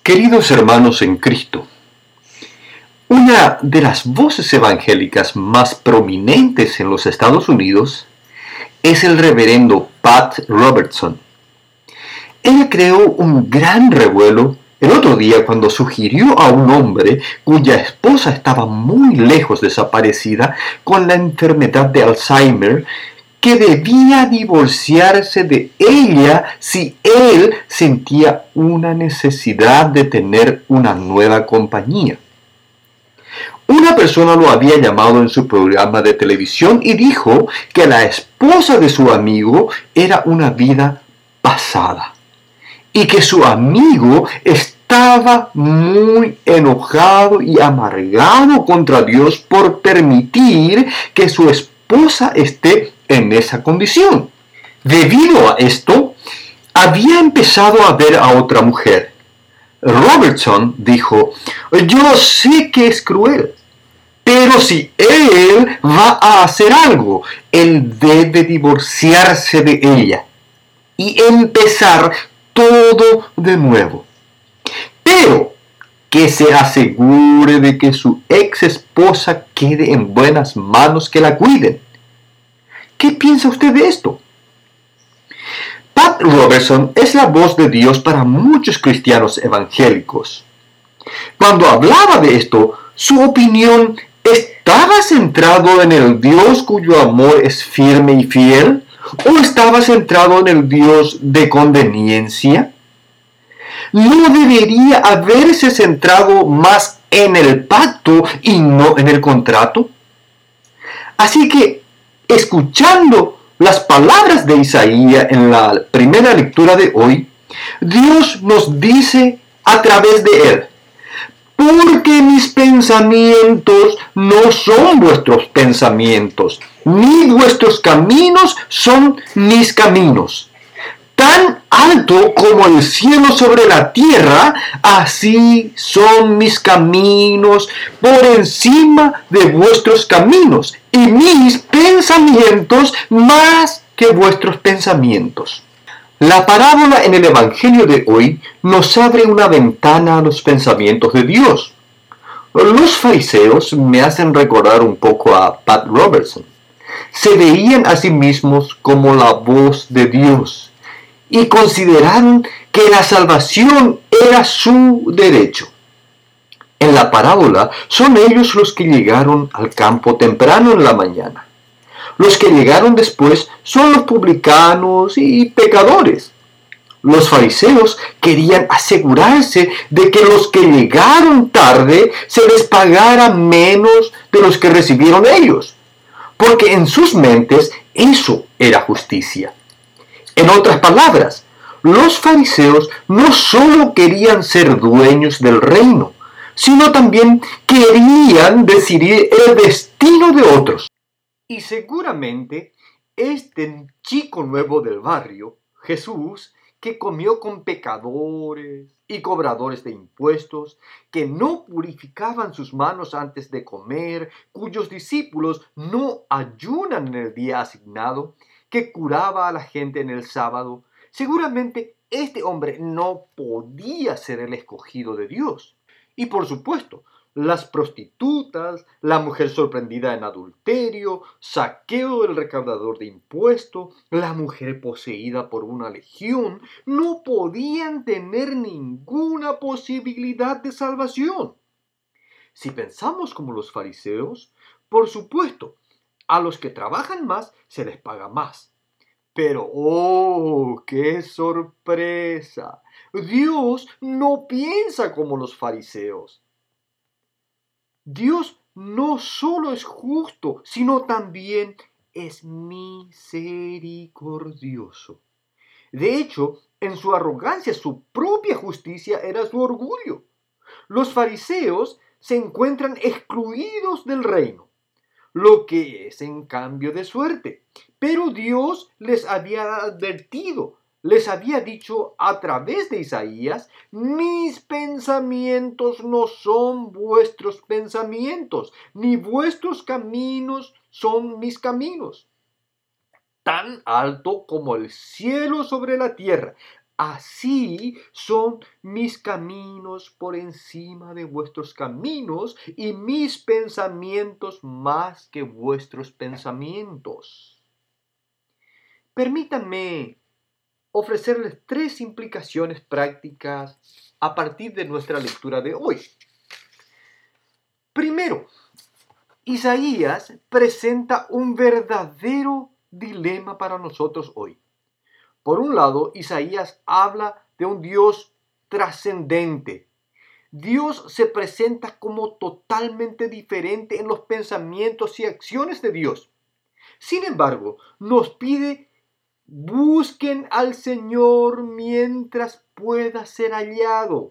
Queridos hermanos en Cristo, una de las voces evangélicas más prominentes en los Estados Unidos es el reverendo Pat Robertson. Él creó un gran revuelo el otro día cuando sugirió a un hombre cuya esposa estaba muy lejos desaparecida con la enfermedad de Alzheimer que debía divorciarse de ella si él sentía una necesidad de tener una nueva compañía. Una persona lo había llamado en su programa de televisión y dijo que la esposa de su amigo era una vida pasada y que su amigo estaba muy enojado y amargado contra Dios por permitir que su esposa esté en esa condición. Debido a esto, había empezado a ver a otra mujer. Robertson dijo: yo sé que es cruel, pero si él va a hacer algo, él debe divorciarse de ella y empezar todo de nuevo. Pero que se asegure de que su ex esposa quede en buenas manos que la cuiden. ¿Qué piensa usted de esto? Pat Robertson es la voz de Dios para muchos cristianos evangélicos. Cuando hablaba de esto, su opinión ¿estaba centrado en el Dios cuyo amor es firme y fiel? ¿O estaba centrado en el Dios de conveniencia? ¿No debería haberse centrado más en el pacto y no en el contrato? Así que, escuchando las palabras de Isaías en la primera lectura de hoy, Dios nos dice a través de él: porque mis pensamientos no son vuestros pensamientos, ni vuestros caminos son mis caminos. Tan alto como el cielo sobre la tierra, así son mis caminos por encima de vuestros caminos, y mis pensamientos más que vuestros pensamientos. La parábola en el Evangelio de hoy nos abre una ventana a los pensamientos de Dios. Los fariseos me hacen recordar un poco a Pat Robertson. Se veían a sí mismos como la voz de Dios y consideraron que la salvación era su derecho. En la parábola son ellos los que llegaron al campo temprano en la mañana. Los que llegaron después son los publicanos y pecadores. Los fariseos querían asegurarse de que los que llegaron tarde se les pagara menos de los que recibieron ellos, porque en sus mentes eso era justicia. En otras palabras, los fariseos no solo querían ser dueños del reino, sino también querían decidir el destino de otros. Y seguramente este chico nuevo del barrio, Jesús, que comió con pecadores y cobradores de impuestos, que no purificaban sus manos antes de comer, cuyos discípulos no ayunan en el día asignado, que curaba a la gente en el sábado, seguramente este hombre no podía ser el escogido de Dios. Y por supuesto, las prostitutas, la mujer sorprendida en adulterio, Zaqueo el recaudador de impuestos, la mujer poseída por una legión, no podían tener ninguna posibilidad de salvación. Si pensamos como los fariseos, por supuesto, a los que trabajan más se les paga más. Pero ¡oh, qué sorpresa! Dios no piensa como los fariseos. Dios no solo es justo, sino también es misericordioso. De hecho, en su arrogancia, su propia justicia era su orgullo. Los fariseos se encuentran excluidos del reino, lo que es en cambio de suerte. Pero Dios les había advertido, les había dicho a través de Isaías: mis pensamientos no son vuestros pensamientos, ni vuestros caminos son mis caminos. Tan alto como el cielo sobre la tierra, Así son mis caminos por encima de vuestros caminos y mis pensamientos más que vuestros pensamientos. Permítanme ofrecerles 3 implicaciones prácticas a partir de nuestra lectura de hoy. Primero, Isaías presenta un verdadero dilema para nosotros hoy. Por un lado, Isaías habla de un Dios trascendente. Dios se presenta como totalmente diferente en los pensamientos y acciones de Dios. Sin embargo, nos pide: busquen al Señor mientras pueda ser hallado.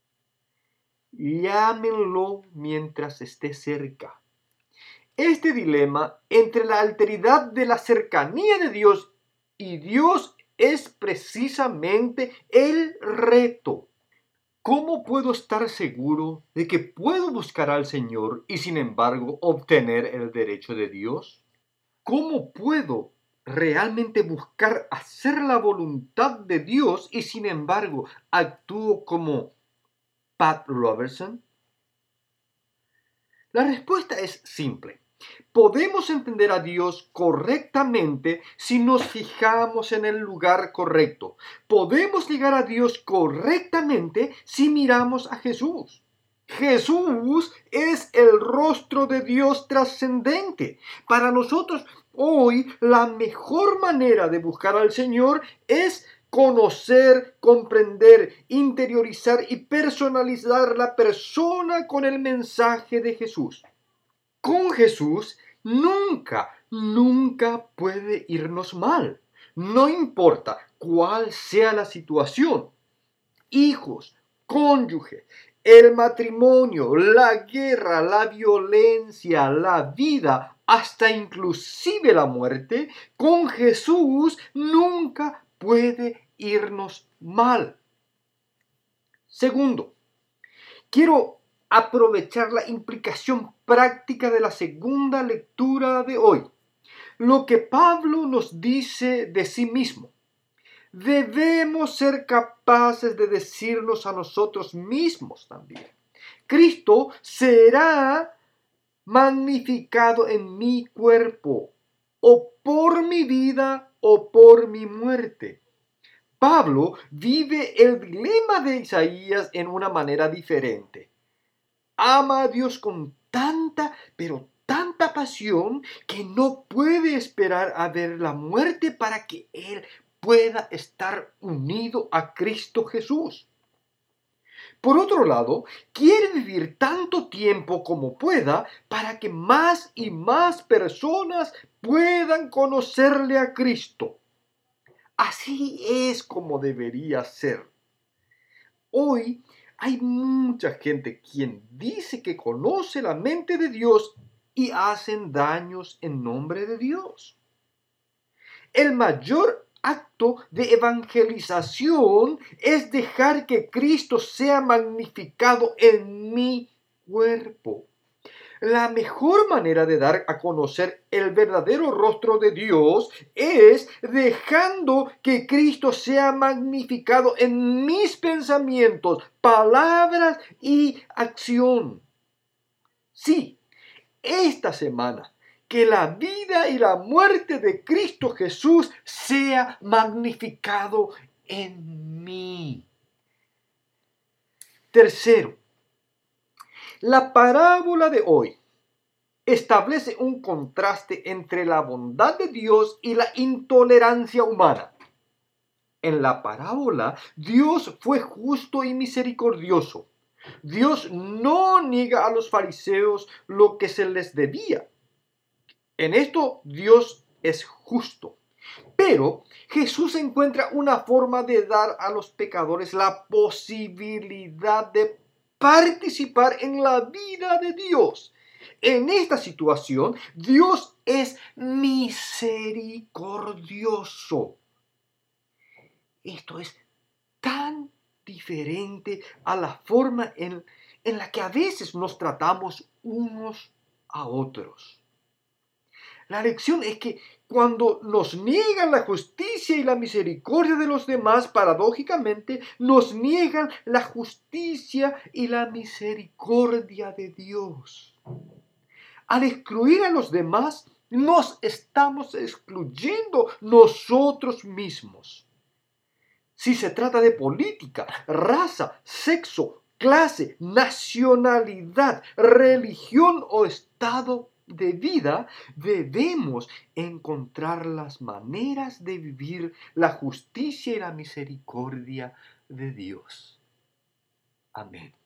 Llámenlo mientras esté cerca. Este dilema entre la alteridad de la cercanía de Dios y Dios es precisamente el reto. ¿Cómo puedo estar seguro de que puedo buscar al Señor y sin embargo obtener el derecho de Dios? ¿Cómo puedo realmente buscar hacer la voluntad de Dios y sin embargo actúo como Pat Robertson? La respuesta es simple. Podemos entender a Dios correctamente si nos fijamos en el lugar correcto. Podemos llegar a Dios correctamente si miramos a Jesús. Jesús es el rostro de Dios trascendente. Para nosotros hoy la mejor manera de buscar al Señor es conocer, comprender, interiorizar y personalizar la persona con el mensaje de Jesús. Con Jesús nunca puede irnos mal. No importa cuál sea la situación. Hijos, cónyuge, el matrimonio, la guerra, la violencia, la vida, hasta inclusive la muerte, con Jesús nunca puede irnos mal. Segundo, quiero aprovechar la implicación práctica de la segunda lectura de hoy. Lo que Pablo nos dice de sí mismo. Debemos ser capaces de decirnos a nosotros mismos también: Cristo será magnificado en mi cuerpo, o por mi vida o por mi muerte. Pablo vive el dilema de Isaías en una manera diferente. Ama a Dios con pero tanta pasión, que no puede esperar a ver la muerte para que él pueda estar unido a Cristo Jesús. Por otro lado, quiere vivir tanto tiempo como pueda para que más y más personas puedan conocerle a Cristo. Así es como debería ser. Hoy hay mucha gente quien dice que conoce la mente de Dios y hacen daños en nombre de Dios. El mayor acto de evangelización es dejar que Cristo sea magnificado en mi cuerpo. La mejor manera de dar a conocer el verdadero rostro de Dios es dejando que Cristo sea magnificado en mis pensamientos, palabras y acción. Sí, esta semana, que la vida y la muerte de Cristo Jesús sea magnificado en mí. Tercero, la parábola de hoy establece un contraste entre la bondad de Dios y la intolerancia humana. En la parábola, Dios fue justo y misericordioso. Dios no niega a los fariseos lo que se les debía. En esto Dios es justo. Pero Jesús encuentra una forma de dar a los pecadores la posibilidad de participar en la vida de Dios. En esta situación, Dios es misericordioso. Esto es tan diferente a la forma en la que a veces nos tratamos unos a otros. La lección es que cuando nos niegan la justicia y la misericordia de los demás, paradójicamente nos niegan la justicia y la misericordia de Dios. Al excluir a los demás, nos estamos excluyendo nosotros mismos. Si se trata de política, raza, sexo, clase, nacionalidad, religión o estado de vida, debemos encontrar las maneras de vivir la justicia y la misericordia de Dios. Amén.